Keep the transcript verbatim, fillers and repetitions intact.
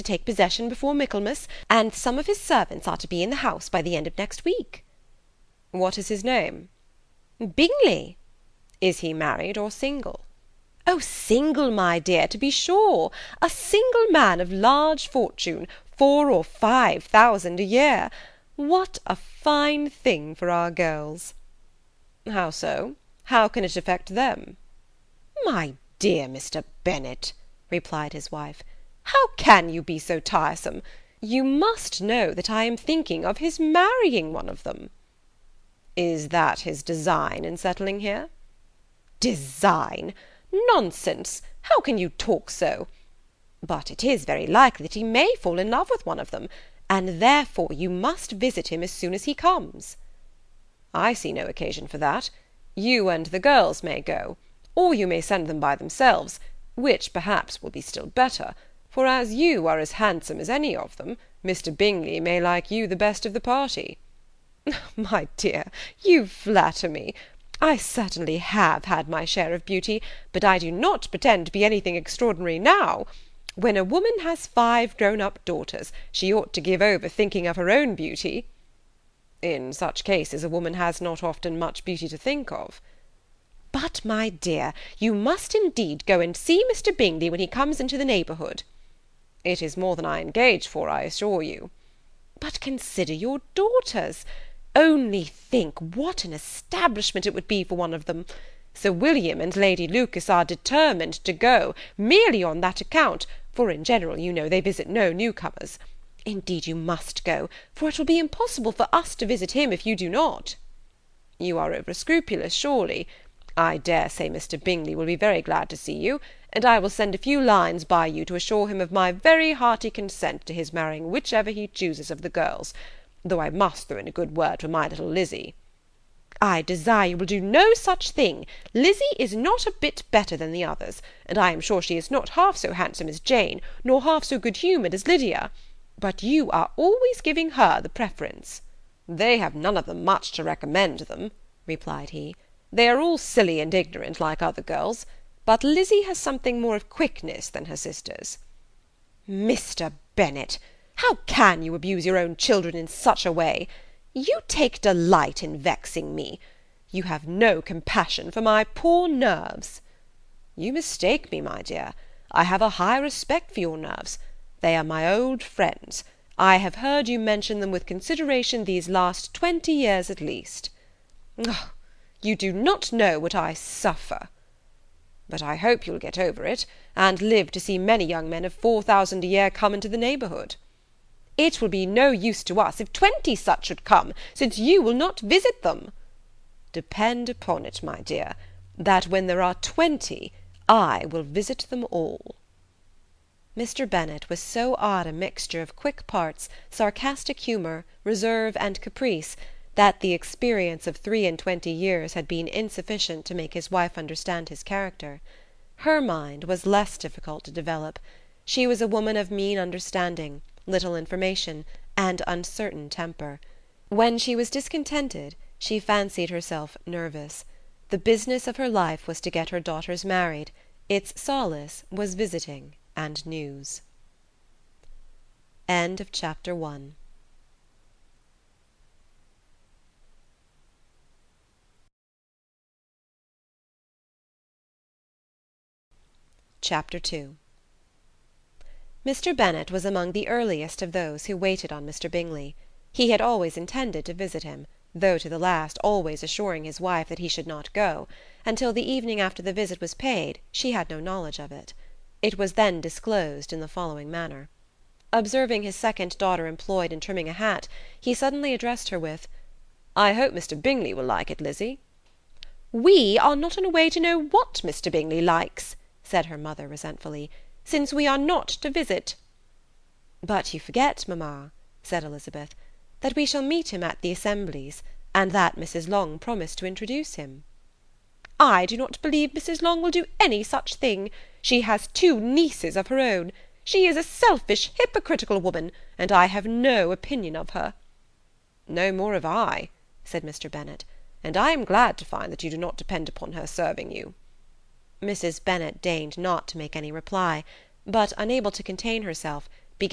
to take possession before Michaelmas, and some of his servants are to be in the house by the end of next week." "What is his name?" "Bingley." "Is he married or single?" "Oh, single, my dear, to be sure. A single man of large fortune, four or five thousand a year. What a fine thing for our girls!" "How so? How can it affect them?" "My dear Mister Bennet," replied his wife, "how can you be so tiresome? You must know that I am thinking of his marrying one of them." "Is that his design in settling here?" "Design! Nonsense! How can you talk so? But it is very likely that he may fall in love with one of them, and therefore you must visit him as soon as he comes." "I see no occasion for that. You and the girls may go, or you may send them by themselves, which perhaps will be still better, for as you are as handsome as any of them, Mr. Bingley may like you the best of the party." "My dear, you flatter me. I certainly have had my share of beauty, but I do not pretend to be anything extraordinary now. When a woman has five grown-up daughters, she ought to give over thinking of her own beauty." "In such cases a woman has not often much beauty to think of." "But, my dear, you must indeed go and see Mister Bingley when he comes into the neighbourhood." "It is more than I engage for, I assure you." "But consider your daughters. Only think what an establishment it would be for one of them. Sir William and Lady Lucas are determined to go, merely on that account, for in general, you know, they visit no newcomers. Indeed you must go, for it will be impossible for us to visit him if you do not." "You are over scrupulous, surely. I dare say Mister Bingley will be very glad to see you, and I will send a few lines by you to assure him of my very hearty consent to his marrying whichever he chooses of the girls, though I must throw in a good word for my little Lizzy." "I desire you will do no such thing. Lizzy is not a bit better than the others, and I am sure she is not half so handsome as Jane, nor half so good-humoured as Lydia. But you are always giving her the preference." "They have none of them much to recommend them," replied he. "They are all silly and ignorant, like other girls, but Lizzy has something more of quickness than her sisters." "Mister Bennet, how can you abuse your own children in such a way? You take delight in vexing me. You have no compassion for my poor nerves." "You mistake me, my dear. I have a high respect for your nerves. They are my old friends. I have heard you mention them with consideration these last twenty years at least." "Oh, you do not know what I suffer." "But I hope you'll get over it, and live to see many young men of four thousand a year come into the neighbourhood." "It will be no use to us if twenty such should come, since you will not visit them." "Depend upon it, my dear, that when there are twenty, I will visit them all." Mister Bennet was so odd a mixture of quick parts, sarcastic humour, reserve, and caprice, that the experience of three and twenty years had been insufficient to make his wife understand his character. Her mind was less difficult to develop. She was a woman of mean understanding, little information, and uncertain temper. When she was discontented, she fancied herself nervous. The business of her life was to get her daughters married. Its solace was visiting and news. End of chapter one. Chapter two. Mister Bennet was among the earliest of those who waited on Mister Bingley. He had always intended to visit him, though to the last always assuring his wife that he should not go. Until the evening after the visit was paid, she had no knowledge of it. It was then disclosed in the following manner. Observing his second daughter employed in trimming a hat, he suddenly addressed her with, "I hope Mister Bingley will like it, Lizzy." "We are not in a way to know what Mister Bingley likes," said her mother resentfully, "since we are not to visit." "But you forget, mamma," said Elizabeth, "that we shall meet him at the assemblies, and that Missus Long promised to introduce him." "I do not believe Missus Long will do any such thing. She has two nieces of her own. She is a selfish, hypocritical woman, and I have no opinion of her." "No more have I," said Mister Bennet, "and I am glad to find that you do not depend upon her serving you." Missus Bennet deigned not to make any reply, but, unable to contain herself,